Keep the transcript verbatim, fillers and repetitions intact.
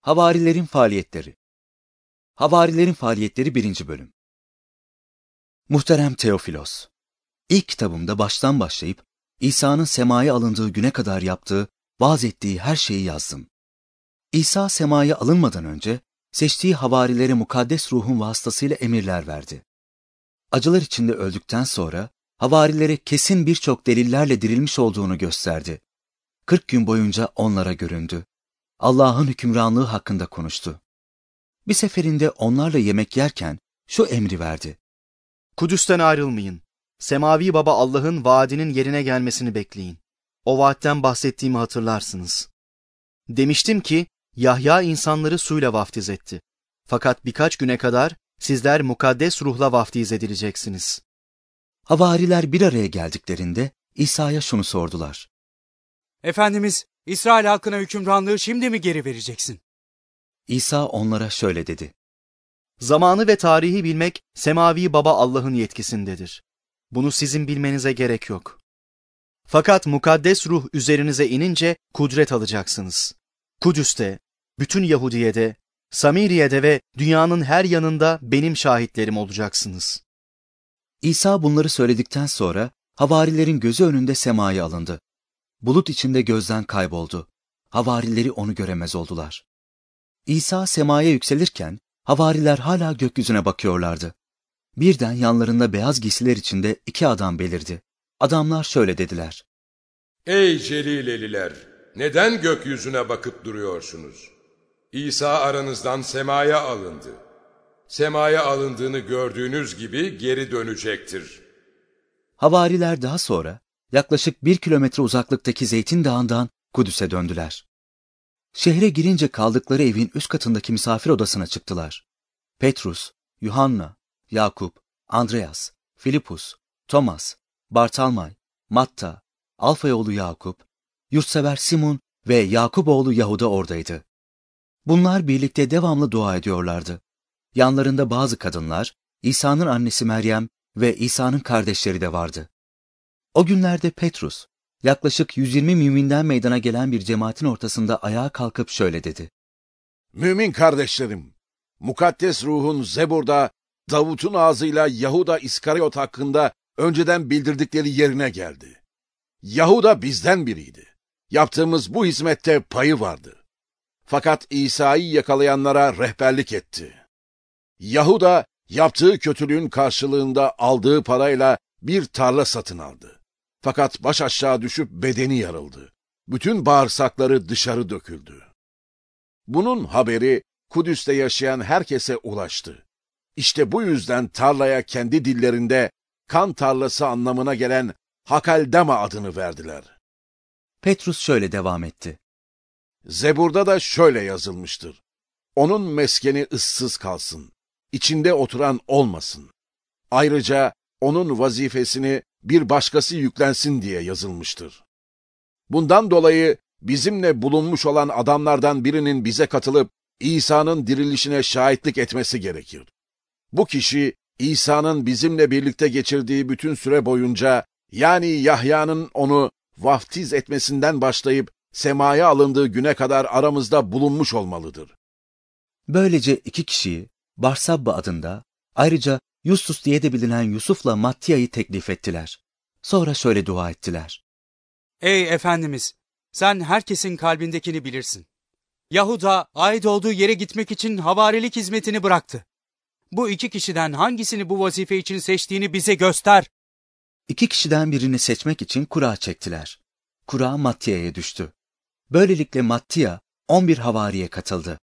Havarilerin faaliyetleri. Havarilerin faaliyetleri birinci bölüm. Muhterem Teofilos, İlk kitabımda baştan başlayıp İsa'nın semaya alındığı güne kadar yaptığı, vaaz ettiği her şeyi yazdım. İsa semaya alınmadan önce seçtiği havarilere mukaddes ruhun vasıtasıyla emirler verdi. Acılar içinde öldükten sonra havarilere kesin birçok delillerle dirilmiş olduğunu gösterdi. Kırk gün boyunca onlara göründü. Allah'ın hükümranlığı hakkında konuştu. Bir seferinde onlarla yemek yerken şu emri verdi. Kudüs'ten ayrılmayın. Semavi Baba Allah'ın vaadinin yerine gelmesini bekleyin. O vaatten bahsettiğimi hatırlarsınız. Demiştim ki Yahya insanları suyla vaftiz etti. Fakat birkaç güne kadar sizler mukaddes ruhla vaftiz edileceksiniz. Havariler bir araya geldiklerinde İsa'ya şunu sordular. Efendimiz, İsrail halkına hükümranlığı şimdi mi geri vereceksin? İsa onlara şöyle dedi. Zamanı ve tarihi bilmek Semavi Baba Allah'ın yetkisindedir. Bunu sizin bilmenize gerek yok. Fakat mukaddes ruh üzerinize inince kudret alacaksınız. Kudüs'te, bütün Yahudiye'de, Samiriye'de ve dünyanın her yanında benim şahitlerim olacaksınız. İsa bunları söyledikten sonra havarilerin gözü önünde semaya alındı. Bulut içinde gözden kayboldu. Havarileri onu göremez oldular. İsa semaya yükselirken havariler hala gökyüzüne bakıyorlardı. Birden yanlarında beyaz giysiler içinde iki adam belirdi. Adamlar şöyle dediler. Ey Celileliler! Neden gökyüzüne bakıp duruyorsunuz? İsa aranızdan semaya alındı. Semaya alındığını gördüğünüz gibi geri dönecektir. Havariler daha sonra yaklaşık bir kilometre uzaklıktaki Zeytin Dağı'ndan Kudüs'e döndüler. Şehre girince kaldıkları evin üst katındaki misafir odasına çıktılar. Petrus, Yuhanna, Yakup, Andreas, Filipus, Thomas, Bartalmay, Matta, Alfayoğlu Yakup, yurtsever Simon ve Yakuboğlu Yahuda oradaydı. Bunlar birlikte devamlı dua ediyorlardı. Yanlarında bazı kadınlar, İsa'nın annesi Meryem ve İsa'nın kardeşleri de vardı. O günlerde Petrus, yaklaşık yüz yirmi müminden meydana gelen bir cemaatin ortasında ayağa kalkıp şöyle dedi. Mümin kardeşlerim, mukaddes ruhun Zebur'da Davut'un ağzıyla Yahuda İskariot hakkında önceden bildirdikleri yerine geldi. Yahuda bizden biriydi. Yaptığımız bu hizmette payı vardı. Fakat İsa'yı yakalayanlara rehberlik etti. Yahuda yaptığı kötülüğün karşılığında aldığı parayla bir tarla satın aldı. Fakat baş aşağı düşüp bedeni yarıldı. Bütün bağırsakları dışarı döküldü. Bunun haberi Kudüs'te yaşayan herkese ulaştı. İşte bu yüzden tarlaya kendi dillerinde kan tarlası anlamına gelen Hakaldama adını verdiler. Petrus şöyle devam etti. Zebur'da da şöyle yazılmıştır. Onun meskeni ıssız kalsın, içinde oturan olmasın. Ayrıca onun vazifesini bir başkası yüklensin diye yazılmıştır. Bundan dolayı bizimle bulunmuş olan adamlardan birinin bize katılıp İsa'nın dirilişine şahitlik etmesi gerekir. Bu kişi İsa'nın bizimle birlikte geçirdiği bütün süre boyunca, yani Yahya'nın onu vaftiz etmesinden başlayıp semaya alındığı güne kadar aramızda bulunmuş olmalıdır. Böylece iki kişiyi Barsabba adında, ayrıca Yustus diye de bilinen Yusuf'la Mattiya'yı teklif ettiler. Sonra şöyle dua ettiler. Ey Efendimiz, sen herkesin kalbindekini bilirsin. Yahuda ait olduğu yere gitmek için havarilik hizmetini bıraktı. Bu iki kişiden hangisini bu vazife için seçtiğini bize göster. İki kişiden birini seçmek için kura çektiler. Kura Mattiya'ya düştü. Böylelikle Mattiya on bir havariye katıldı.